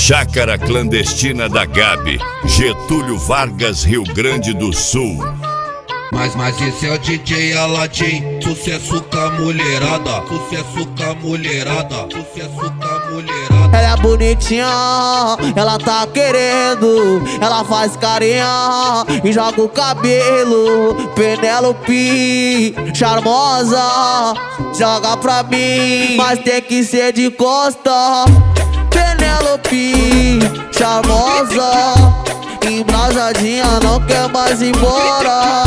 Chácara clandestina da Gabi, Getúlio Vargas, Rio Grande do Sul. Mas esse é o DJ Aladim, sucesso com a mulherada, sucesso com a mulherada, sucesso com a mulherada. Ela é bonitinha, ela tá querendo, ela faz carinha e joga o cabelo. Penélope, charmosa, joga pra mim, mas tem que ser de costa. Penélope, charmosa, embrasadinha, não quer mais ir embora.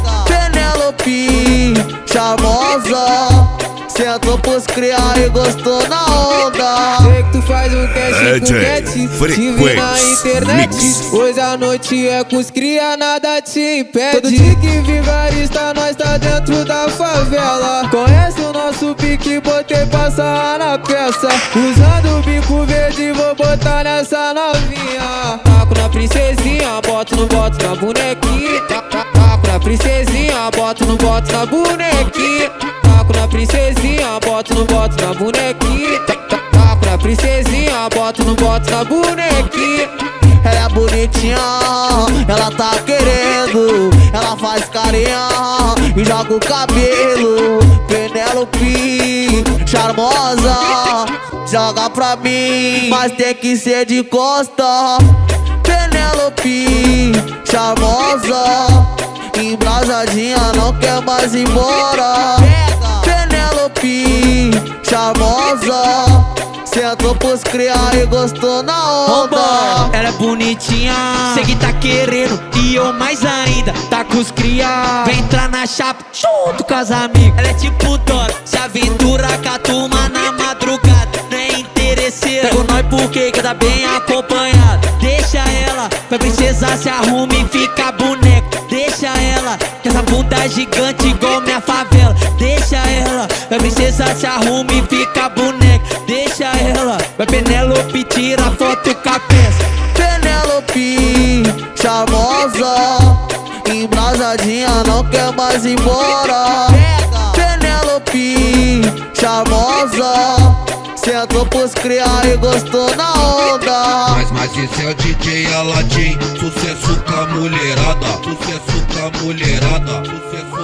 Penélope, charmosa, sentou pros criar e gostou na onda. Sei que tu faz um teste com cat, te vi na internet. Hoje a noite é com os cria, nada te impede. Todo dia que vigarista, nós tá dentro da favela. Conhece o nosso pique, botei passar na peça. Usando o bico verde, vou botar nessa novinha. Taco na princesinha, boto no boto na bonequinha. Taco na princesinha, boto no boto na bonequinha. Taco na princesinha, boto no boto na bonequinha. Taco na princesinha, boto no boto na bonequinha. Ela é bonitinha, ela tá querendo, ela faz carinha e joga o cabelo. Penélope, charmosa, joga pra mim, mas tem que ser de costa. Penélope, charmosa, embrasadinha, não quer mais ir embora. Penélope, charmosa, sentou pros criar e gostou na onda. Ela é bonitinha, sei que tá querendo e eu mais ainda, tá com os cria. Vem entrar na chapa junto com as amigas. Ela é tipo Dora, se aventura com a turma na madrugada. Não é interesseira, pega nós porque que tá bem acompanhado. Deixa ela, vai princesa, se arruma e fica boneco. Deixa ela, que essa bunda é gigante igual minha favela. Deixa ela, vai princesa, se arruma e fica boneco. Deixa ela, vai Penélope, tira foto com a peça. Penélope, charmosa, embrasadinha, não quer mais ir embora. Penélope, charmosa, sentou pros criar e gostou na onda. Mas esse é o DJ Aladim, sucesso com a mulherada, sucesso com a mulherada, sucesso